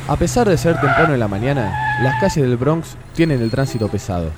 A pesar de ser temprano en la mañana, las calles del Bronx tienen el tránsito pesado.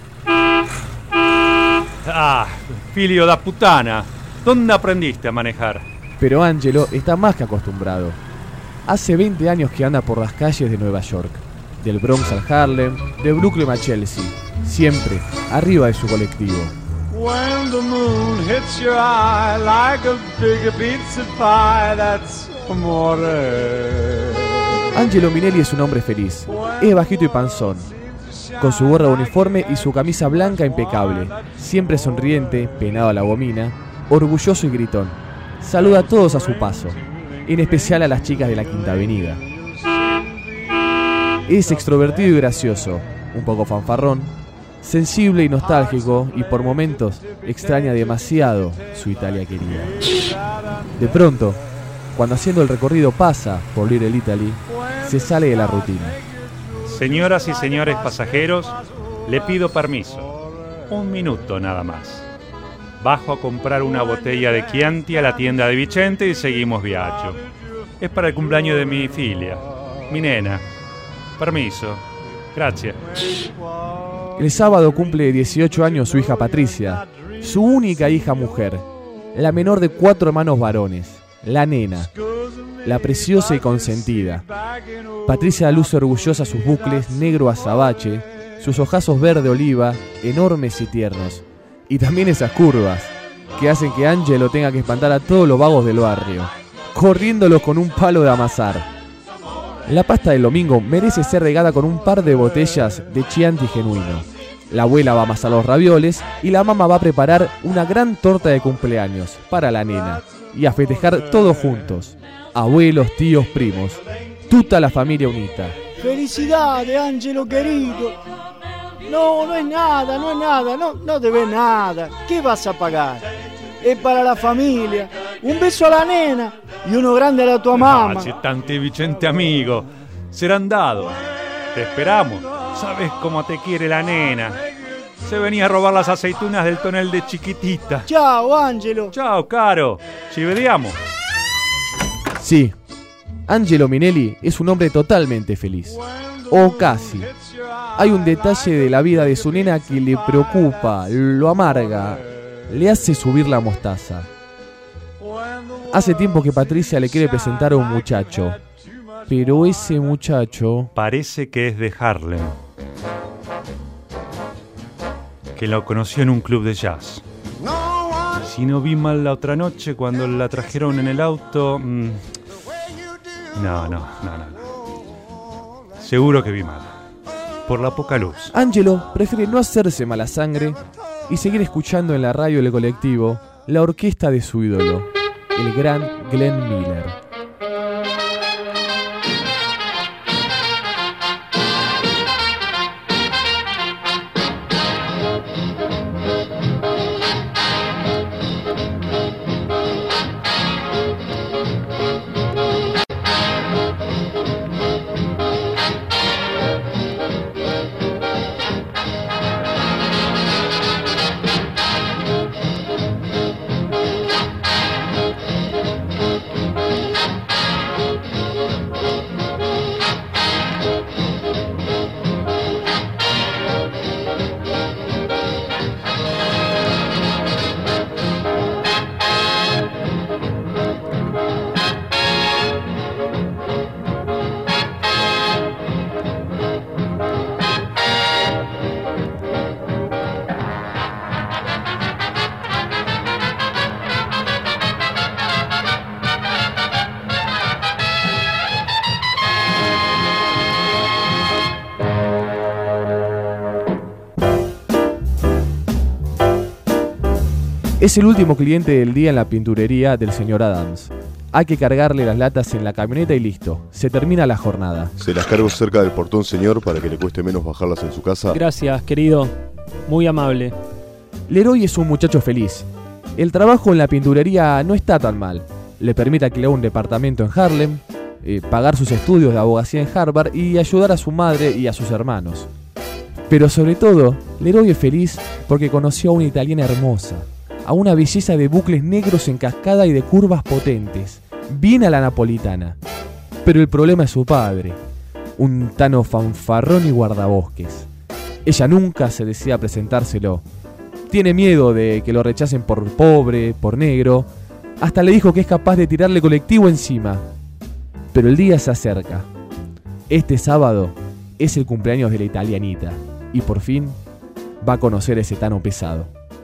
Ah, filio da puttana. ¿Dónde aprendiste a manejar? Pero Angelo está más que acostumbrado. Hace 20 años que anda por las calles de Nueva York. Del Bronx al Harlem, de Brooklyn a Chelsea. Siempre arriba de su colectivo. When the moon hits your eye like a big pizza pie, that's amore. Angelo Minelli es un hombre feliz. Es bajito y panzón, con su gorra de uniforme y su camisa blanca impecable. Siempre sonriente, peinado a la gomina, orgulloso y gritón. Saluda a todos a su paso, en especial a las chicas de la Quinta Avenida. Es extrovertido y gracioso, un poco fanfarrón, sensible y nostálgico, y por momentos extraña demasiado su Italia querida. De pronto, cuando haciendo el recorrido pasa por Little Italy, se sale de la rutina. Señoras y señores pasajeros, le pido permiso. 1 minuto nada más. Bajo a comprar una botella de Chianti a la tienda de Vicente y seguimos viaggio. Es para el cumpleaños de mi filia, mi nena. Permiso. Gracias. El sábado cumple 18 años su hija Patricia, su única hija mujer, la menor de 4 hermanos varones, la nena, la preciosa y consentida. Patricia luce orgullosa sus bucles negro azabache, sus ojazos verde oliva, enormes y tiernos, y también esas curvas que hacen que Angelo tenga que espantar a todos los vagos del barrio, corriéndolos con un palo de amasar. La pasta del domingo merece ser regada con un par de botellas de Chianti genuino. La abuela va a amasar los ravioles y la mamá va a preparar una gran torta de cumpleaños para la nena y a festejar todos juntos. Abuelos, tíos, primos, tutta la familia unita. ¡Felicidades, Angelo querido! No es nada, no debes nada. ¿Qué vas a pagar? Es para la familia. Un beso a la nena y uno grande a la tua mamma. Grazie, tanti Vicente amigo. Serán dados. Te esperamos. Sabes cómo te quiere la nena. Se venía a robar las aceitunas del tonel de chiquitita. Ciao, Angelo. Ciao, caro. Ci vediamo. Sí, Angelo Minelli es un hombre totalmente feliz. O casi. Hay un detalle de la vida de su nena que le preocupa, lo amarga, le hace subir la mostaza. Hace tiempo que Patricia le quiere presentar a un muchacho, pero ese muchacho... Parece que es de Harlem. Que lo conoció en un club de jazz. Si no vi mal la otra noche cuando la trajeron en el auto... No. Seguro que vi mal. Por la poca luz. Angelo prefiere no hacerse mala sangre y seguir escuchando en la radio del colectivo la orquesta de su ídolo, el gran Glenn Miller. Es el último cliente del día en la pinturería del señor Adams. Hay que cargarle las latas en la camioneta y listo. Se termina la jornada. Se las cargo cerca del portón, señor, para que le cueste menos bajarlas en su casa. Gracias, querido. Muy amable. Leroy es un muchacho feliz. El trabajo en la pinturería no está tan mal. Le permite alquilar un departamento en Harlem, pagar sus estudios de abogacía en Harvard y ayudar a su madre y a sus hermanos. Pero sobre todo, Leroy es feliz porque conoció a una italiana hermosa, a una belleza de bucles negros en cascada y de curvas potentes, bien a la napolitana. Pero el problema es su padre. un tano fanfarrón y guardabosques. Ella nunca se decide a presentárselo. Tiene miedo de que lo rechacen por pobre, por negro. Hasta le dijo que es capaz de tirarle colectivo encima. Pero el día se acerca. Este sábado es el cumpleaños de la italianita. Y por fin va a conocer ese tano pesado.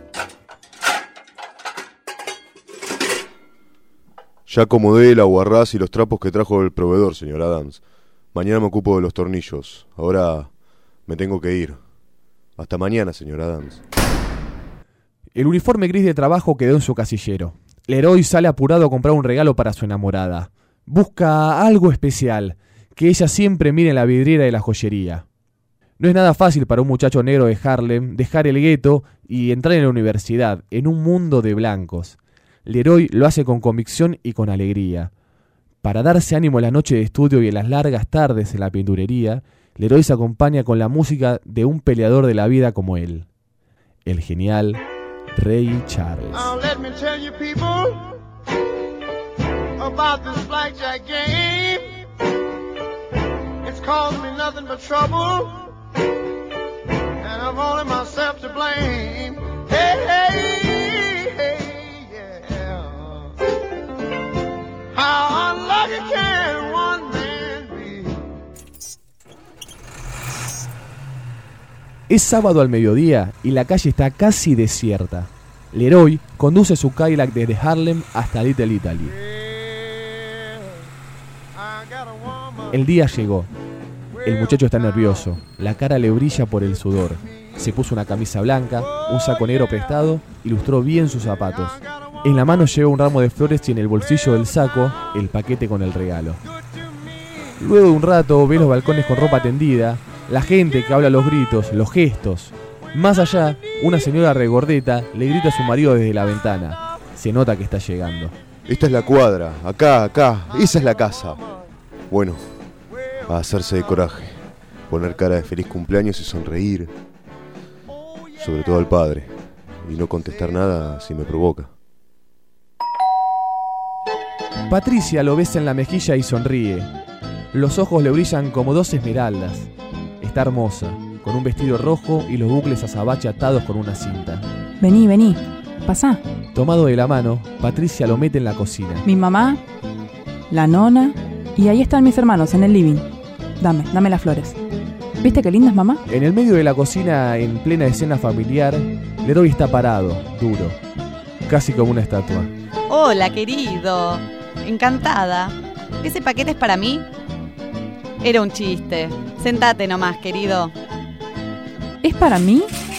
Ya acomodé el aguarrás y los trapos que trajo el proveedor, señor Adams. Mañana me ocupo de los tornillos. Ahora me tengo que ir. Hasta mañana, señor Adams. El uniforme gris de trabajo quedó en su casillero. Leroy sale apurado a comprar un regalo para su enamorada. Busca algo especial, que ella siempre mire en la vidriera de la joyería. No es nada fácil para un muchacho negro de Harlem dejar el gueto y entrar en la universidad, en un mundo de blancos. Leroy lo hace con convicción y con alegría. Para darse ánimo en la noche de estudio y en las largas tardes en la pinturería, Leroy se acompaña con la música de un peleador de la vida como él, el genial Ray Charles. Now let me tell you people about this blackjack game. It's caused me nothing but trouble, and I've only myself to blame. Hey, hey, hey, yeah. How unlucky can one man be? Es sábado al mediodía y la calle está casi desierta. Leroy conduce su Cadillac desde Harlem hasta Little Italy. El día llegó. El muchacho está nervioso, la cara le brilla por el sudor. Se puso una camisa blanca, un saco negro prestado y lustró bien sus zapatos. En la mano lleva un ramo de flores y en el bolsillo del saco el paquete con el regalo. Luego de un rato ve los balcones con ropa tendida, la gente que habla a los gritos, los gestos. Más allá, una señora regordeta le grita a su marido desde la ventana. Se nota que está llegando. Esta es la cuadra, acá, esa es la casa. Bueno, a hacerse de coraje, poner cara de feliz cumpleaños y sonreír. Sobre todo al padre, y no contestar nada si me provoca. Patricia lo besa en la mejilla y sonríe. Los ojos le brillan como dos esmeraldas. Está hermosa, con un vestido rojo y los bucles azabache atados con una cinta. Vení, pasá. Tomado de la mano, Patricia lo mete en la cocina. Mi mamá, la nona, y ahí están mis hermanos en el living. Dame las flores. ¿Viste qué lindas, mamá? En el medio de la cocina, en plena escena familiar, Leroy está parado, duro, casi como una estatua. Hola, querido. Encantada. ¿Ese paquete es para mí? Era un chiste. Sentate nomás, querido. ¿Es para mí?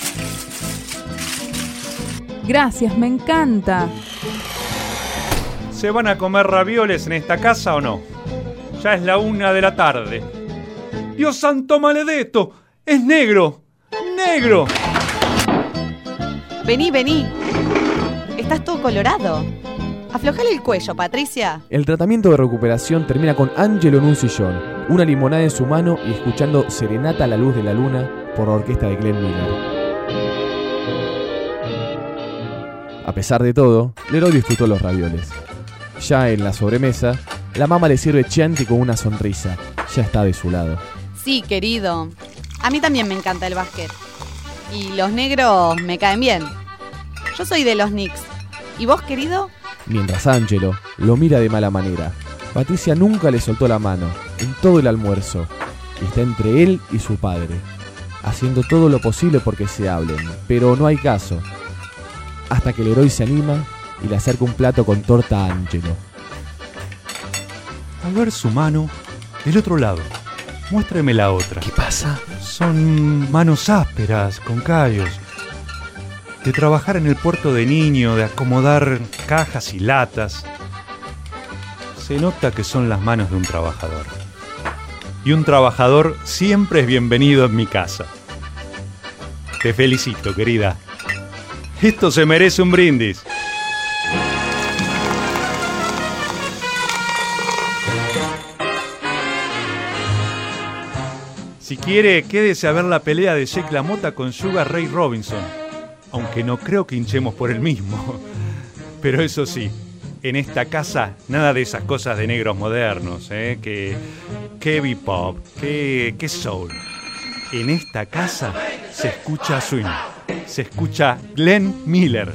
Gracias, me encanta. ¿Se van a comer ravioles en esta casa o no? Ya es la 1 de la tarde. ¡Dios santo maledetto! ¡Es negro! ¡Negro! Vení. Estás todo colorado. Aflojale el cuello, Patricia. El tratamiento de recuperación termina con Angelo en un sillón, una limonada en su mano y escuchando Serenata a la luz de la luna por la orquesta de Glenn Miller. A pesar de todo, Leroy disfrutó los ravioles. Ya en la sobremesa, la mamá le sirve Chianti con una sonrisa. Ya está de su lado. Sí, querido. A mí también me encanta el básquet. Y los negros me caen bien. Yo soy de los Knicks. ¿Y vos, querido? Mientras Angelo lo mira de mala manera, Patricia nunca le soltó la mano en todo el almuerzo. Está entre él y su padre, haciendo todo lo posible porque se hablen, pero no hay caso. Hasta que Leroy se anima y le acerca un plato con torta a Angelo. A ver su mano del otro lado. Muéstreme la otra. ¿Qué pasa? Son manos ásperas, con callos. De trabajar en el puerto de niño, de acomodar cajas y latas. Se nota que son las manos de un trabajador. Y un trabajador siempre es bienvenido en mi casa. Te felicito, querida. Esto se merece un brindis. Si quiere, quédese a ver la pelea de Jake LaMotta con Sugar Ray Robinson. Aunque no creo que hinchemos por el mismo. Pero eso sí, En esta casa, nada de esas cosas de negros modernos, que bebop, que soul. En esta casa se escucha swing, se escucha Glenn Miller.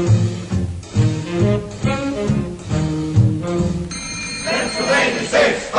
Pennsylvania 6